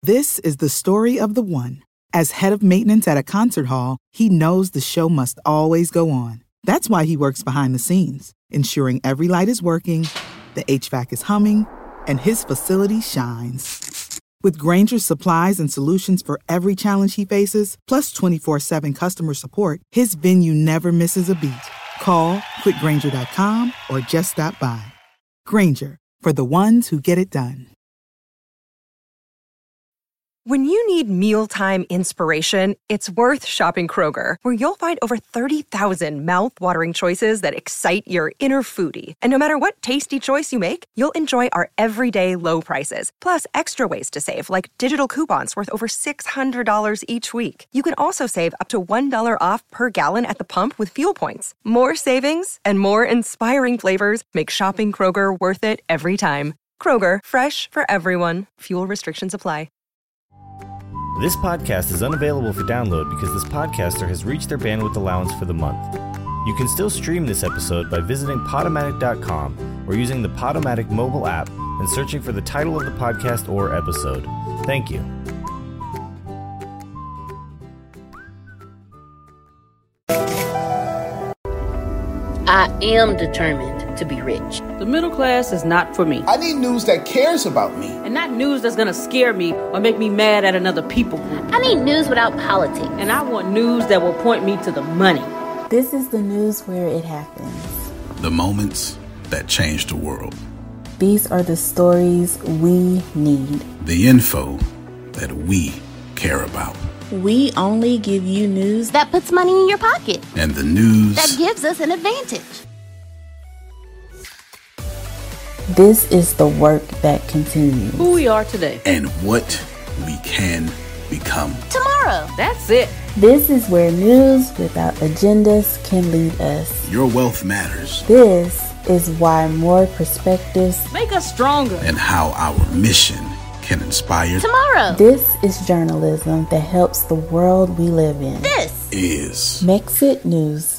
This is the story of the one. As head of maintenance at a concert hall, he knows the show must always go on. That's why he works behind the scenes, ensuring every light is working, the HVAC is humming, and his facility shines. With Grainger's supplies and solutions for every challenge he faces, plus 24/7 customer support, his venue never misses a beat. Call quickgrainger.com or just stop by. Grainger, for the ones who get it done. When you need mealtime inspiration, it's worth shopping Kroger, where you'll find over 30,000 mouth-watering choices that excite your inner foodie. And no matter what tasty choice you make, you'll enjoy our everyday low prices, plus extra ways to save, like digital coupons worth over $600 each week. You can also save up to $1 off per gallon at the pump with fuel points. More savings and more inspiring flavors make shopping Kroger worth it every time. Kroger, fresh for everyone. Fuel restrictions apply. This podcast is unavailable for download because this podcaster has reached their bandwidth allowance for the month. You can still stream this episode by visiting Podomatic.com or using the Podomatic mobile app and searching for the title of the podcast or episode. Thank you. I am determined to be rich. The middle class is not for me. I need news that cares about me. And not news that's gonna scare me or make me mad at another people group. I need news without politics. And I want news that will point me to the money. This is the news where it happens. The moments that change the world. These are the stories we need. The info that we care about. We only give you news that puts money in your pocket. And the news that gives us an advantage. This is the work that continues. Who we are today. And what we can become tomorrow. That's it. This is where news without agendas can lead us. Your wealth matters. This is why more perspectives make us stronger. And how our mission can inspire tomorrow. This is journalism that helps the world we live in. This is Mexit News.